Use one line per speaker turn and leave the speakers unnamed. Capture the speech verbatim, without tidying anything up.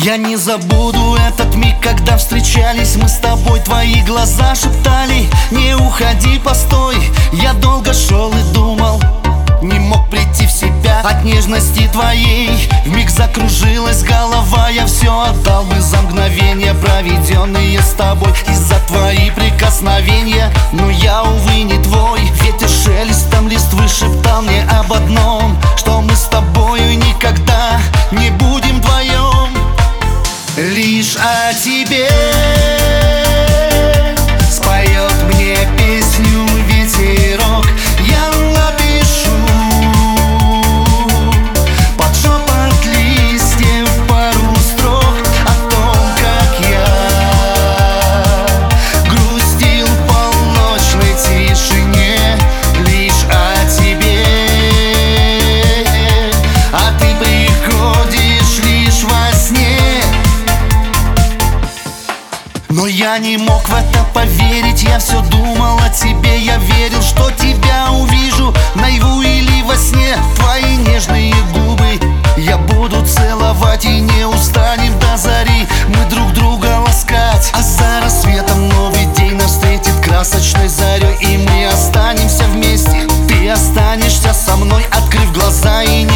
Я не забуду этот миг, когда встречались мы с тобой. Твои глаза шептали: не уходи, постой. Я долго шел и думал, не мог прийти в себя от нежности твоей. Вмиг закружилась голова, я все отдал бы за мгновения, проведенные с тобой, и за твои прикосновения. Но я, увы, не твой. Ветер шелестом листвы шептал мне об одном: что мы с тобою никогда не будем вдвоем. Лишь о тебе споет мне песню ветерок. Я напишу под шепот листьев пару строк о том, как я грустил в полночной тишине. Лишь о тебе, а ты приходишь лишь во сне. Но я не мог в это поверить, я все думал о тебе. Я верил, что тебя увижу наяву или во сне. Твои нежные губы я буду целовать, и не устанем до зари мы друг друга ласкать. А за рассветом новый день нас встретит красочной зарей, и мы останемся вместе. Ты останешься со мной, открыв глаза, и